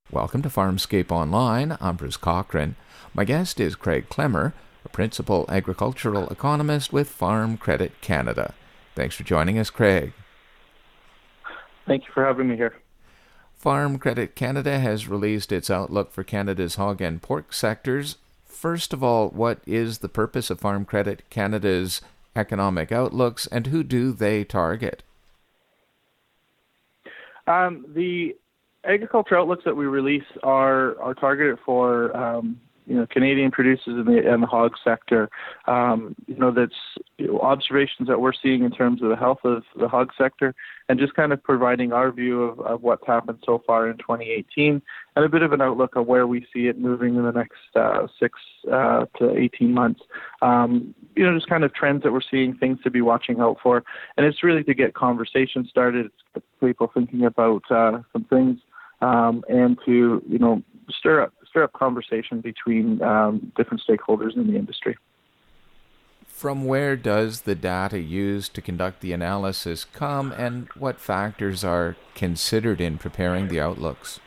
Welcome to Farmscape Online. I'm Bruce Cochran. My guest is Craig Klemmer, a principal agricultural economist with Farm Credit Canada. Thanks for joining us, Craig. Thank you for having me here. Farm Credit Canada has released its outlook for Canada's hog and pork sectors. First of all, what is the purpose of Farm Credit Canada's economic outlooks, and who do they target? The agriculture outlooks that we release are targeted for Canadian producers in the hog sector. That's observations that we're seeing in terms of the health of the hog sector, and just kind of providing our view of what's happened so far in 2018, and a bit of an outlook of where we see it moving in the next 6 to 18 months. Just kind of trends that we're seeing, things to be watching out for, and it's really to get conversation started. It's people thinking about some things, and to stir up conversation between different stakeholders in the industry. From where does the data used to conduct the analysis come, and what factors are considered in preparing the outlooks?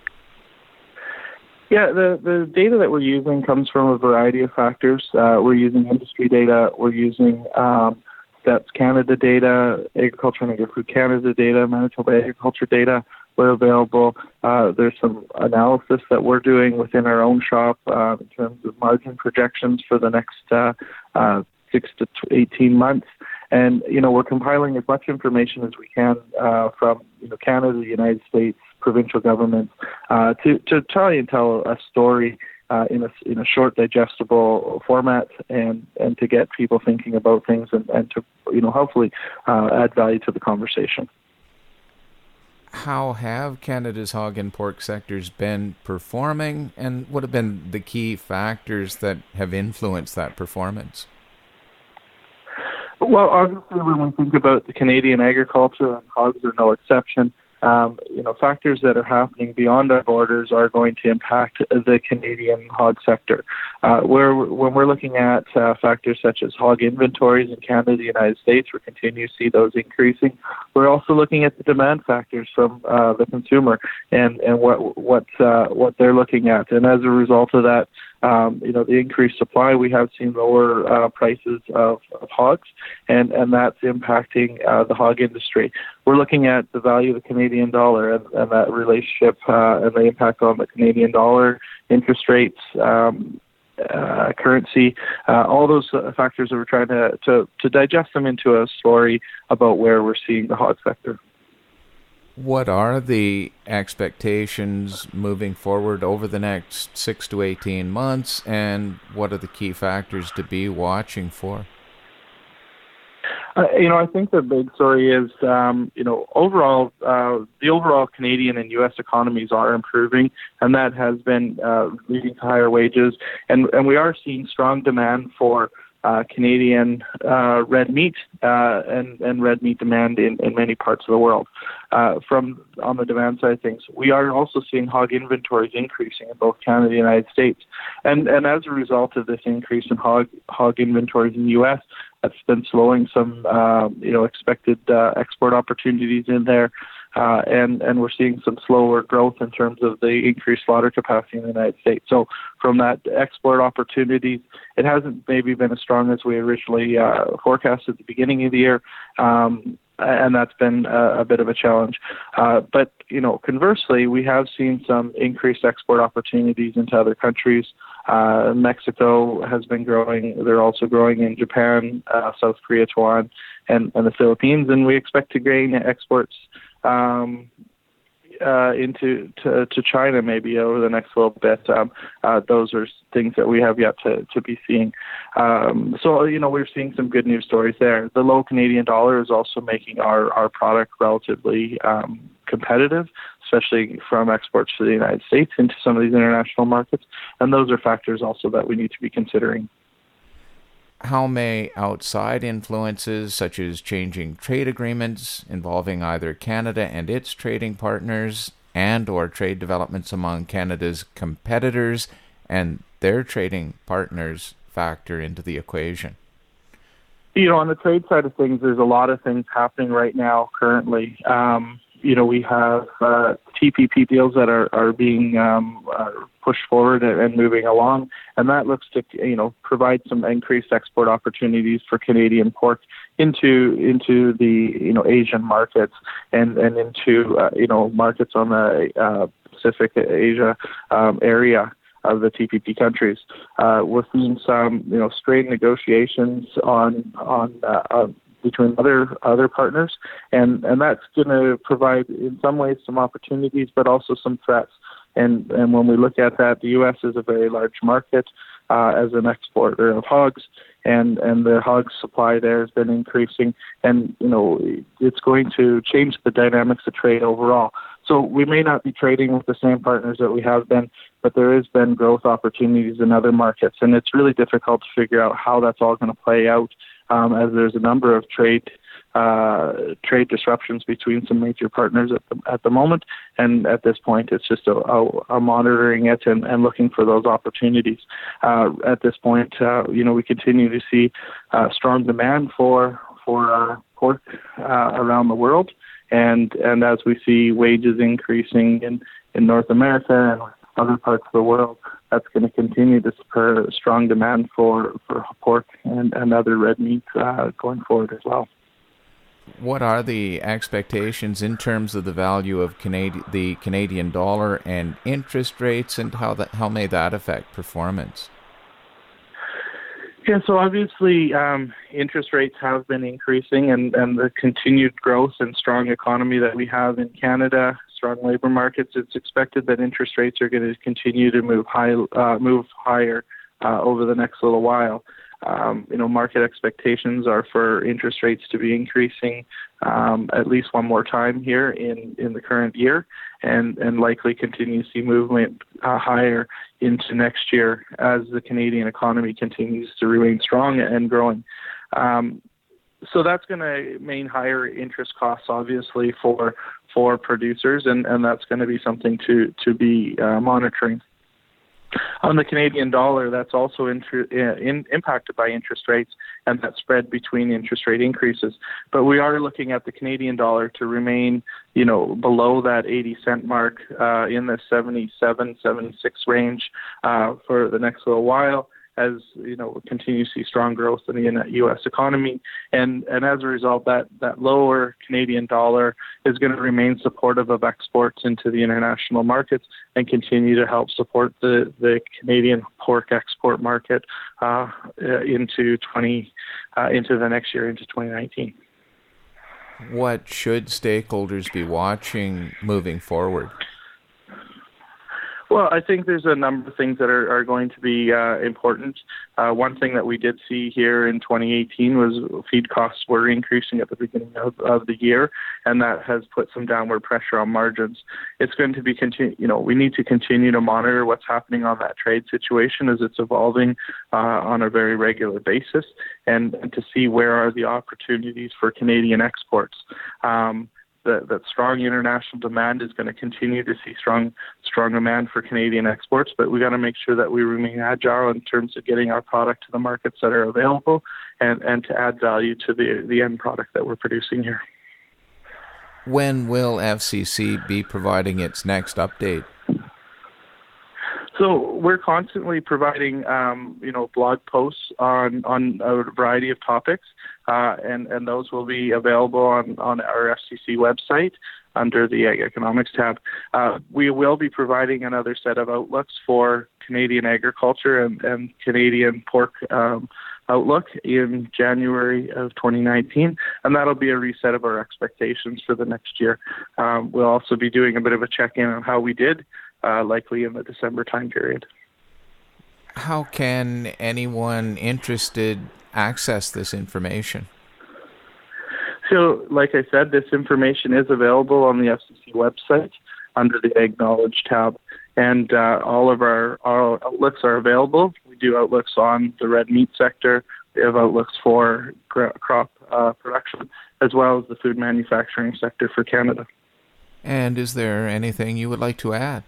Yeah, the data that we're using comes from a variety of factors. We're using industry data, we're using Stats Canada data, Agriculture and Agri-Food Canada data, Manitoba Agriculture data were available. There's some analysis that we're doing within our own shop in terms of margin projections for the next 6 to 18 months. And, we're compiling as much information as we can from Canada, the United States, provincial governments, to try and tell a story in a short, digestible format, and to get people thinking about things and to hopefully add value to the conversation. How have Canada's hog and pork sectors been performing, and what have been the key factors that have influenced that performance? Well, obviously, when we think about the Canadian agriculture, and hogs are no exception, factors that are happening beyond our borders are going to impact the Canadian hog sector. When we're looking at factors such as hog inventories in Canada, the United States, we continue to see those increasing. We're also looking at the demand factors from the consumer and what they're looking at, and as a result of that, the increased supply, we have seen lower prices of hogs, and that's impacting the hog industry. We're looking at the value of the Canadian dollar and that relationship and the impact on the Canadian dollar, interest rates, currency, all those factors that we're trying to digest them into a story about where we're seeing the hog sector. What are the expectations moving forward over the next 6 to 18 months, and what are the key factors to be watching for? I think the big story is, overall, the overall Canadian and U.S. economies are improving, and that has been leading to higher wages, and we are seeing strong demand for Canadian red meat and red meat demand in many parts of the world. On the demand side of things, we are also seeing hog inventories increasing in both Canada and the United States. And as a result of this increase in hog inventories in the U.S., that's been slowing some expected export opportunities in there. And we're seeing some slower growth in terms of the increased slaughter capacity in the United States. So from that export opportunities, it hasn't maybe been as strong as we originally forecast at the beginning of the year, and that's been a bit of a challenge. But conversely, we have seen some increased export opportunities into other countries. Mexico has been growing. They're also growing in Japan, South Korea, Taiwan, and the Philippines, and we expect to gain exports into China maybe over the next little bit. Those are things that we have yet to be seeing. So we're seeing some good news stories there. The low Canadian dollar is also making our product relatively competitive, especially from exports to the United States into some of these international markets. And those are factors also that we need to be considering. How may outside influences, such as changing trade agreements involving either Canada and its trading partners and or trade developments among Canada's competitors and their trading partners, factor into the equation? On the trade side of things, there's a lot of things happening right now currently. we have TPP deals that are being pushed forward and moving along, and that looks to provide some increased export opportunities for Canadian pork into the Asian markets and into markets on the Pacific Asia area of the TPP countries. We're seeing some strained negotiations on between other partners, and that's going to provide in some ways some opportunities, but also some threats. And when we look at that, the U.S. is a very large market as an exporter of hogs, and the hog supply there has been increasing, and it's going to change the dynamics of trade overall. So we may not be trading with the same partners that we have been, but there has been growth opportunities in other markets, and it's really difficult to figure out how that's all going to play out, as there's a number of trade disruptions between some major partners at the moment, and at this point it's just a monitoring it and looking for those opportunities. At this point, we continue to see strong demand for pork around the world, and as we see wages increasing in North America and other parts of the world, that's going to continue to spur strong demand for pork and other red meat going forward as well. What are the expectations in terms of the value of the Canadian dollar and interest rates, and how may that affect performance? Yeah, so obviously interest rates have been increasing, and the continued growth and strong economy that we have in Canada, strong labor markets, it's expected that interest rates are going to continue to move higher over the next little while. Market expectations are for interest rates to be increasing at least one more time here in the current year, and likely continue to see movement higher into next year as the Canadian economy continues to remain strong and growing. So that's going to mean higher interest costs, obviously, for producers, and that's going to be something to be monitoring. On the Canadian dollar, that's also impacted by interest rates and that spread between interest rate increases. But we are looking at the Canadian dollar to remain, below that 80-cent mark in the 77, 76 range for the next little while, as we continue to see strong growth in the U.S. economy, and as a result, that lower Canadian dollar is going to remain supportive of exports into the international markets and continue to help support the Canadian pork export market into the next year, into 2019. What should stakeholders be watching moving forward? Well, I think there's a number of things that are going to be important. One thing that we did see here in 2018 was feed costs were increasing at the beginning of the year, and that has put some downward pressure on margins. It's going to be we need to continue to monitor what's happening on that trade situation as it's evolving on a very regular basis, and to see where are the opportunities for Canadian exports. That strong international demand is going to continue to see strong demand for Canadian exports, but we got to make sure that we remain agile in terms of getting our product to the markets that are available and to add value to the end product that we're producing here. When will FCC be providing its next update? So we're constantly providing, blog posts on a variety of topics, and those will be available on our FCC website under the Ag Economics tab. We will be providing another set of outlooks for Canadian agriculture and Canadian pork outlook in January of 2019, and that'll be a reset of our expectations for the next year. We'll also be doing a bit of a check-in on how we did, likely in the December time period. How can anyone interested access this information? So, like I said, this information is available on the FCC website under the Ag Knowledge tab, and all of our outlooks are available. We do outlooks on the red meat sector. We have outlooks for crop production, as well as the food manufacturing sector for Canada. And is there anything you would like to add?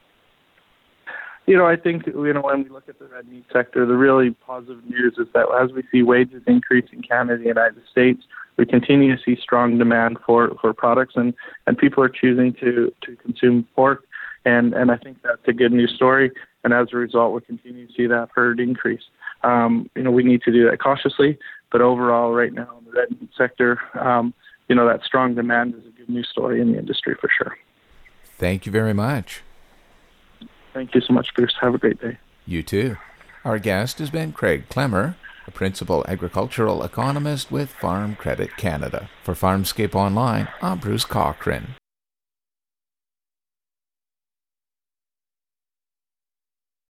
I think, when we look at the red meat sector, the really positive news is that as we see wages increase in Canada and the United States, we continue to see strong demand for products, and people are choosing to consume pork, and I think that's a good news story. And as a result, we'll continue to see that herd increase. We need to do that cautiously, but overall, right now in the red meat sector, that strong demand is a good news story in the industry for sure. Thank you very much. Thank you so much, Bruce. Have a great day. You too. Our guest has been Craig Klemmer, a principal agricultural economist with Farm Credit Canada. For Farmscape Online, I'm Bruce Cochran.